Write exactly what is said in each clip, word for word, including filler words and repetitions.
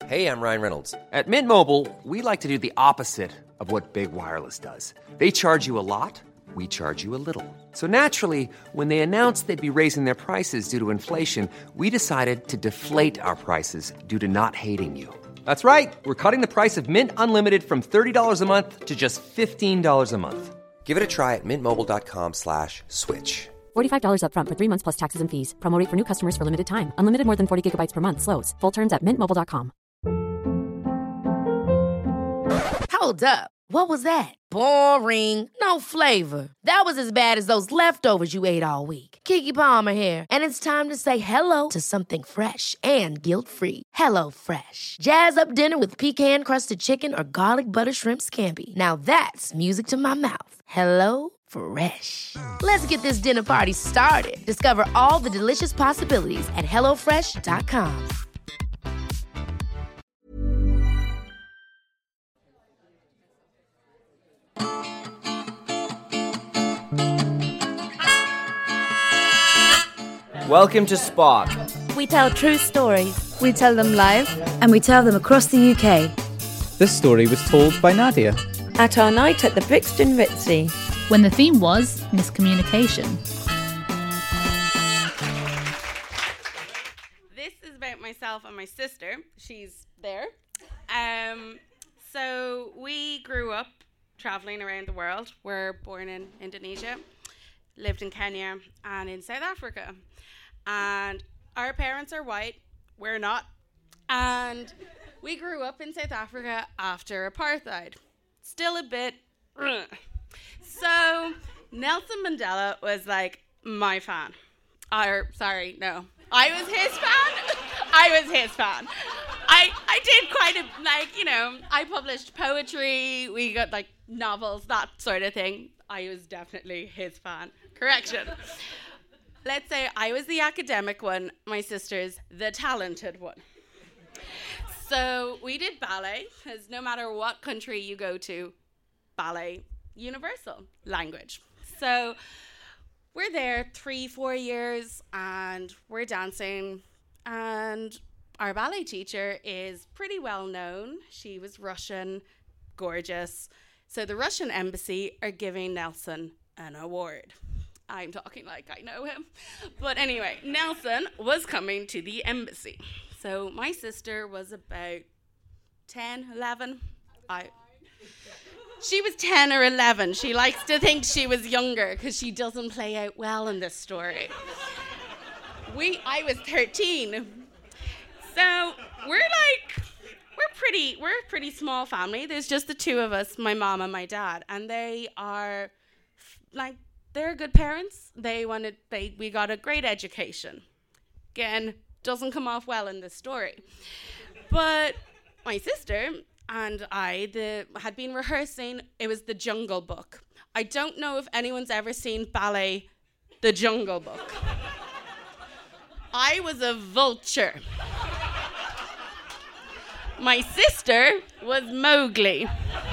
Hey, I'm Ryan Reynolds. At Mint Mobile, we like to do the opposite of what Big Wireless does. They charge you a lot, we charge you a little. So naturally, when they announced they'd be raising their prices due to inflation, we decided to deflate our prices due to not hating you. That's right. We're cutting the price of Mint Unlimited from thirty dollars a month to just fifteen dollars a month. Give it a try at mintmobile.com slash switch. forty-five dollars up front for three months plus taxes and fees. Promo rate for new customers for limited time. Unlimited more than forty gigabytes per month. Slows full terms at mint mobile dot com. Hold up. What was that? Boring. No flavor. That was as bad as those leftovers you ate all week. Keke Palmer here, and it's time to say hello to something fresh and guilt-free. Hello Fresh. Jazz up dinner with pecan-crusted chicken or garlic butter shrimp scampi. Now that's music to my mouth. Hello Fresh. Let's get this dinner party started. Discover all the delicious possibilities at hello fresh dot com. Welcome to Spark. We tell true stories. We tell them live. And we tell them across the U K. This story was told by Nadia. At our night at the Brixton Ritzy. When the theme was miscommunication. This is about myself and my sister. She's there. Um, so we grew up travelling around the world. We're born in Indonesia, lived in Kenya and in South Africa. And our parents are white, we're not. And we grew up in South Africa after apartheid. Still a bit. Ugh. So Nelson Mandela was like my fan. Or, sorry, no. I was his fan. I was his fan. I, I did quite a, like, you know, I published poetry. We got, like, novels, that sort of thing. I was definitely his fan. Correction. Let's say I was the academic one, my sister's the talented one. So we did ballet, because no matter what country you go to, ballet, universal language. So we're there three, four years, and we're dancing, and our ballet teacher is pretty well known. She was Russian, gorgeous. So the Russian embassy are giving Nelson an award. I'm talking like I know him. But anyway, Nelson was coming to the embassy. So my sister was about ten, eleven. I, she was ten or eleven. She likes to think she was younger because she doesn't play out well in this story. We, I was thirteen. So we're like, we're pretty, we're a pretty small family. There's just the two of us, my mom and my dad. And they are like, they're good parents. They wanted, they, we got a great education. Again, doesn't come off well in this story. But my sister and I the, had been rehearsing, it was The Jungle Book. I don't know if anyone's ever seen ballet, The Jungle Book. I was a vulture. My sister was Mowgli.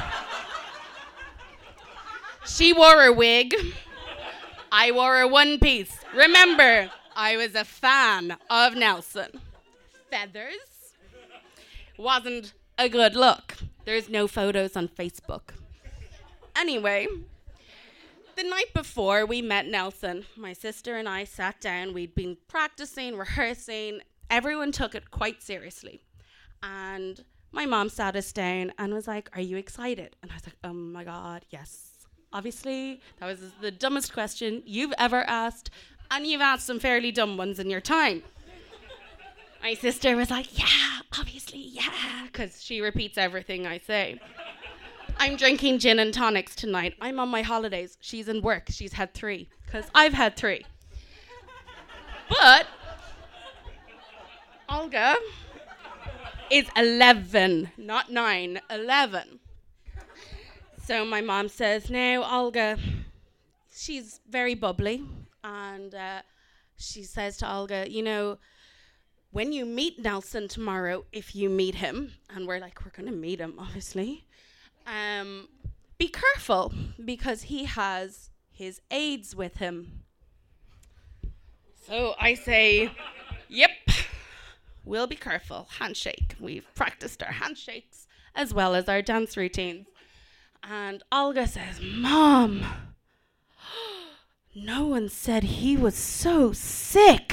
She wore a wig. I wore a one piece. Remember, I was a fan of Nelson. Feathers wasn't a good look. There's no photos on Facebook. Anyway, the night before we met Nelson, my sister and I sat down. We'd been practicing, rehearsing. Everyone took it quite seriously. And my mom sat us down and was like, "Are you excited?" And I was like, "Oh my God, yes. Obviously, that was the dumbest question you've ever asked, and you've asked some fairly dumb ones in your time." My sister was like, "Yeah, obviously, yeah," because she repeats everything I say. I'm drinking gin and tonics tonight. I'm on my holidays. She's in work. She's had three, because I've had three. But Olga is eleven, not nine, eleven. So my mom says, "Now, Olga," she's very bubbly, and uh, she says to Olga, "You know, when you meet Nelson tomorrow, if you meet him," and we're like, "We're going to meet him, obviously, um, be careful, because he has his aides with him." So I say, "Yep, we'll be careful. Handshake. We've practiced our handshakes as well as our dance routines. And Olga says, Mom, no one said he was so sick.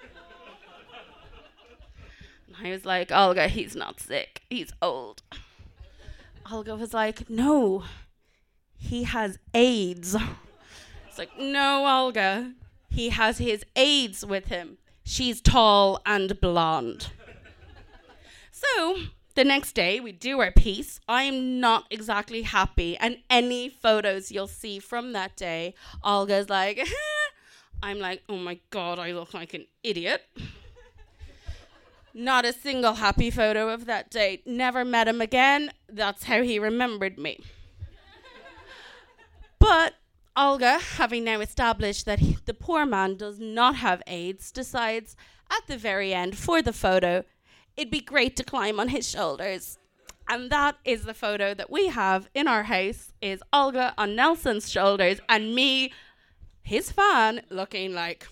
And I was like, Olga, he's not sick. He's old. Olga was like, no, he has AIDS. It's like, no, Olga, he has his AIDS with him. She's tall and blonde. So the next day we do our piece. I'm not exactly happy. And any photos you'll see from that day, Olga's like, eh. I'm like, oh my God, I look like an idiot. Not a single happy photo of that day. Never met him again. That's how he remembered me. But Olga, having now established that he, the poor man does not have AIDS, decides at the very end for the photo, it'd be great to climb on his shoulders. And that is the photo that we have in our house, is Olga on Nelson's shoulders and me, his fan, looking like...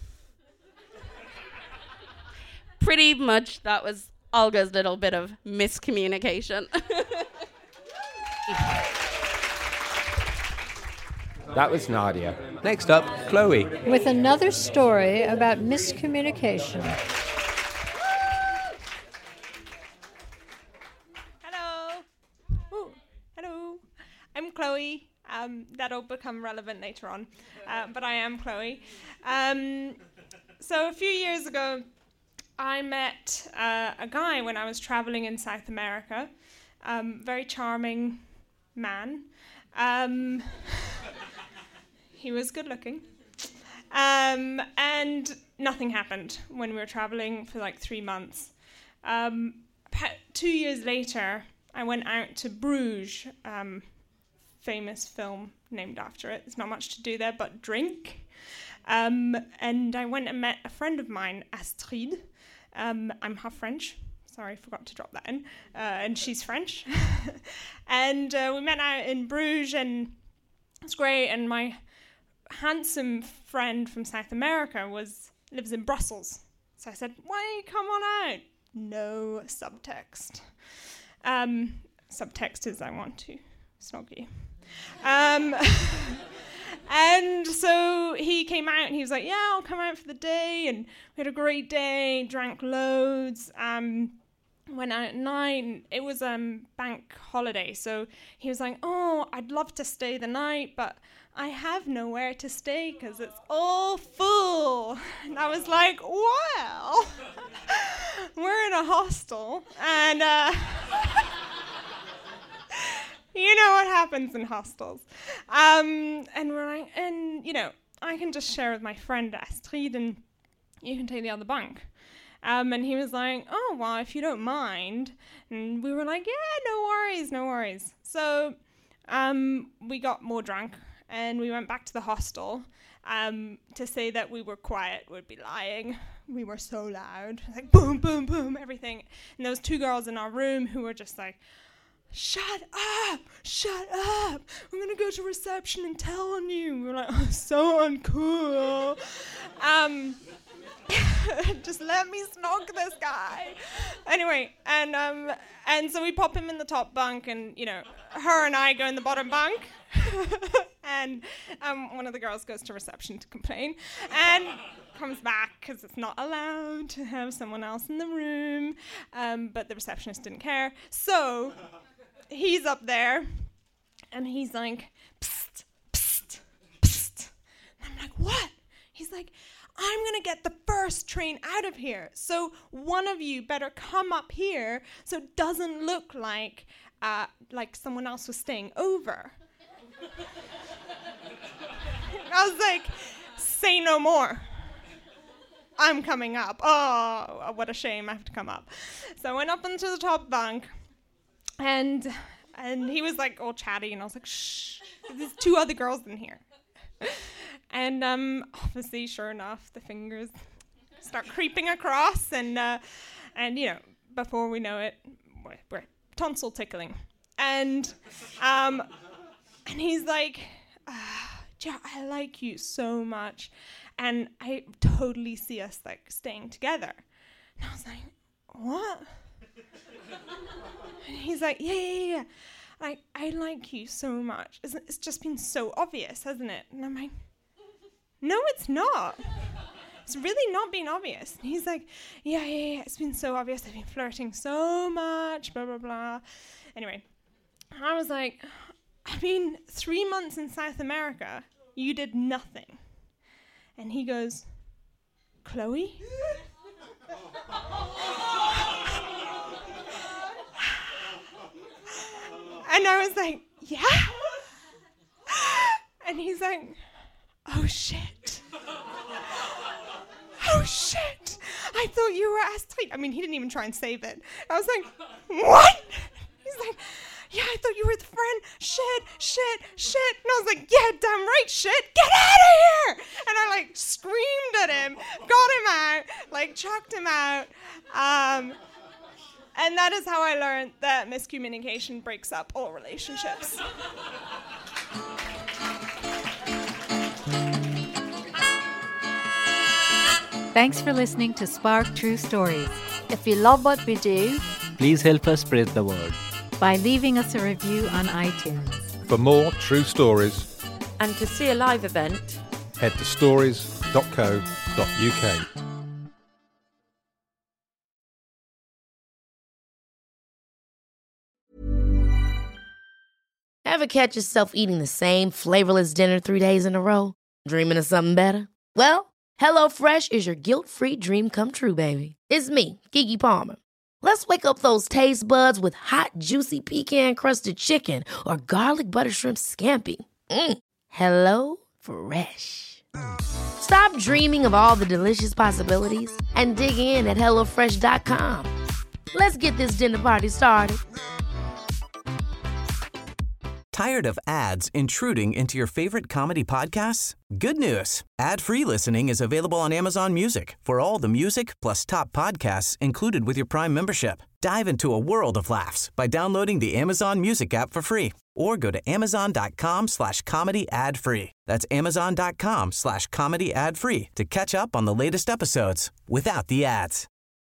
Pretty much that was Olga's little bit of miscommunication. That was Nadia. Next up, Chloe. With another story about miscommunication. Hello. Ooh, hello. I'm Chloe. Um, that'll become relevant later on. Uh, but I am Chloe. Um, so a few years ago, I met uh, a guy when I was traveling in South America. Um, very charming man. Um, he was good looking. Um, and nothing happened when we were traveling for like three months. Um, about two years later, I went out to Bruges, um, famous film named after it. There's not much to do there but drink. Um, and I went and met a friend of mine, Astrid. Um, I'm half French. Sorry, I forgot to drop that in. Uh, and she's French. and uh, we met out in Bruges, and it's great. And my handsome friend from South America was lives in Brussels. So I said, why don't you come on out? No subtext. Um, subtext is I want to snog you. Um, and so he came out and he was like, yeah, I'll come out for the day. And we had a great day, drank loads, um, went out at night. And it was um bank holiday. So he was like, oh, I'd love to stay the night, but I have nowhere to stay because it's all full. And I was like, well, we're in a hostel. And uh, you know what happens in hostels. Um, and we're like, and, you know, I can just share with my friend Astrid and you can take the other bunk. Um, and he was like, oh, well, if you don't mind. And we were like, yeah, no worries, no worries. So um, we got more drunk. And we went back to the hostel. Um, to say that we were quiet would be lying. We were so loud. Like boom, boom, boom, everything. And there was two girls in our room who were just like, shut up, shut up. I'm going to go to reception and tell on you. We were like, oh, so uncool. um, just let me snog this guy. Anyway, and um, and so we pop him in the top bunk and, you know, her and I go in the bottom bunk. And um, one of the girls goes to reception to complain and comes back because it's not allowed to have someone else in the room. Um, but the receptionist didn't care. So he's up there and he's like, psst, psst, psst. And I'm like, what? He's like, I'm going to get the first train out of here. So one of you better come up here so it doesn't look like uh, like someone else was staying over. I was like, say no more. I'm coming up. Oh, what a shame, I have to come up. So I went up into the top bunk, and and he was like all chatty, and I was like, shh, there's two other girls in here. And um, obviously, sure enough, the fingers start creeping across, and uh, and you know, before we know it, we're, we're tonsil tickling, and um. And he's like, ah, yeah, I like you so much. And I totally see us like staying together. And I was like, what? And he's like, yeah, yeah, yeah. Like, I like you so much. Isn't, it's just been so obvious, hasn't it? And I'm like, no, it's not. It's really not been obvious. And he's like, yeah, yeah, yeah, it's been so obvious. I've been flirting so much, blah, blah, blah. Anyway, I was like, I mean, three months in South America, you did nothing. And he goes, Chloe? And I was like, yeah? And he's like, oh shit. Oh shit. I thought you were ass tight. I mean, he didn't even try and save it. I was like, what? He's like, yeah, I thought you were the friend. Shit, shit, shit. And I was like, yeah, damn right, shit. Get out of here. And I like screamed at him, got him out, like chucked him out. Um, and that is how I learned that miscommunication breaks up all relationships. Thanks for listening to Spark True Stories. If you love what we do, Please help us spread the word. By leaving us a review on iTunes. For more true stories, and to see a live event, head to stories dot co dot uk. Ever catch yourself eating the same flavorless dinner three days in a row? Dreaming of something better? Well, HelloFresh is your guilt-free dream come true, baby. It's me, Keke Palmer. Let's wake up those taste buds with hot, juicy pecan-crusted chicken or garlic butter shrimp scampi. Mm. Hello Fresh. Stop dreaming of all the delicious possibilities and dig in at hello fresh dot com. Let's get this dinner party started. Tired of ads intruding into your favorite comedy podcasts? Good news. Ad-free listening is available on Amazon Music for all the music plus top podcasts included with your Prime membership. Dive into a world of laughs by downloading the Amazon Music app for free or go to amazon.com slash comedy ad free. That's amazon.com slash comedy ad free to catch up on the latest episodes without the ads.